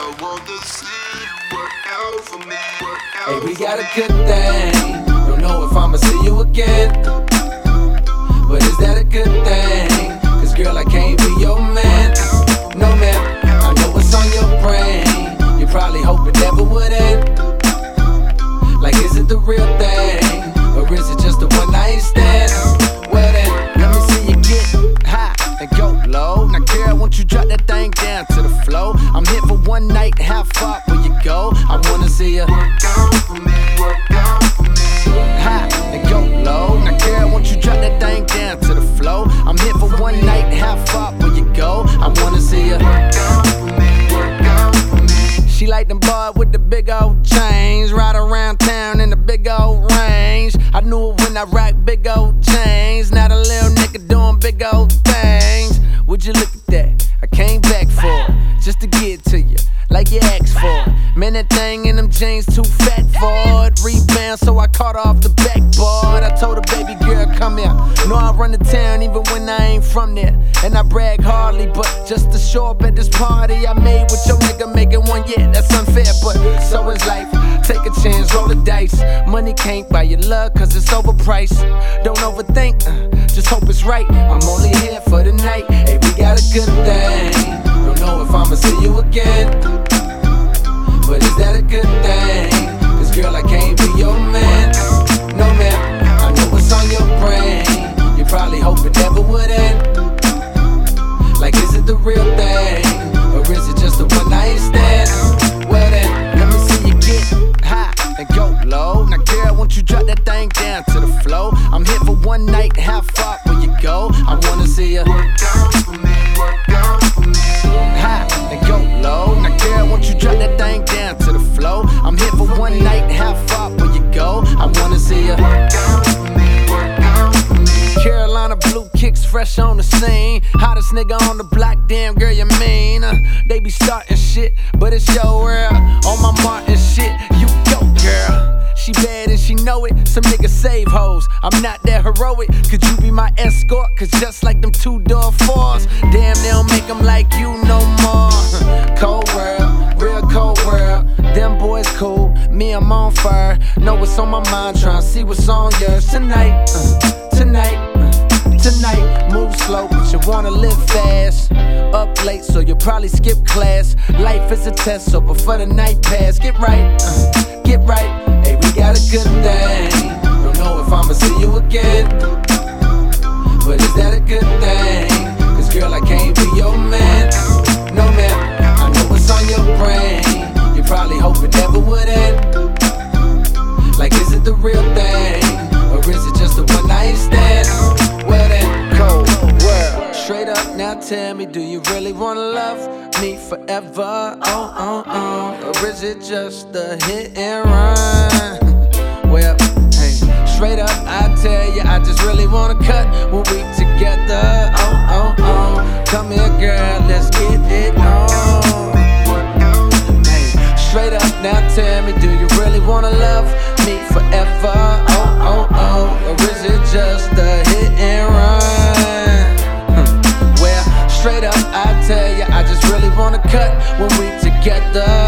Hey, we got a good thing. Don't know if I'ma see you again, but is that a good thing? Cause girl, I can't be your man. No man, I know what's on your brain. You probably hope it never would end. Like, is it the real thing, or is it just a one night stand? Well then, let me see you get high and go low. Now girl, won't you drop that thing down to the floor? I'm here for one night, how far will you go? I wanna see you work out for me, high and go low. Now girl, won't you drop that thing down to the floor? I'm here for one night, how far will you go? I wanna see you work out for me. She like them boys with the big old chains, ride around town in the big old range. I knew it when I rocked big old chains. Now the little nigga doing big old things. Would you look at that? I came back for it, just to get to you, like you asked for it. Man, that thing in them jeans too fat for it. Rebound, so I caught off the backboard. I told her, baby girl, come here. Know I run the town even when I ain't from there. And I brag hardly, but just to show up at this party I made with your nigga making one, yeah, that's unfair, but so is life. Take a chance, roll the dice. Money can't buy your love, cause it's overpriced. Don't overthink, just hope it's right. I'm only here for the night. Hey, we got a good thing. Don't know if I'ma see you again, but is that a good thing? Cause girl, I can't be your man. No man, I know what's on your brain. You probably hope it never would end. Like, is it the real thing, or is it just a one night stand? Well then, let me see you get high and go low. Now girl, won't you drop that thing down to the floor? I'm here for one night, how far will you go? I wanna see you work out for me, high and go low. Now girl, won't you drop that thing down to the floor? I'm here for one night, how far will you go? I wanna see you work out for me. Carolina blue kicks fresh on the scene. Hottest nigga on the block, damn girl, you mean? They be starting shit, but it's your world. On my Martin shit, you go, girl. She bad and she know it, some niggas save hoes. I'm not that heroic, could you be my escort? Cause just like them two-door fours, damn, they don't make them like you no more. Cold world, real cold world. Them boys cool, me I'm on fire. Know what's on my mind, tryna see what's on yours. Tonight, tonight, move slow, but you wanna live fast. Up late, so you'll probably skip class. Life is a test, so before the night pass, get right, get right. Hey, we got a good thing. Don't know if I'ma see you again, but is that a good thing? Cause girl, I can't be your man. No man, I know what's on your brain. You probably hope it never would end. Like, is it the real thing, or is it just a one night stand? Well then, cold world. Straight up, now tell me, do you really wanna love me forever? Or is it just a hit and run? Well, hey, straight up, I tell you, I just really wanna cut when we together. Come here, girl, let's get it on. Hey, straight up, now tell me, do you really wanna love me forever? Or is it just a hit and run? Well, straight up, I tell you, I just really wanna cut when we together.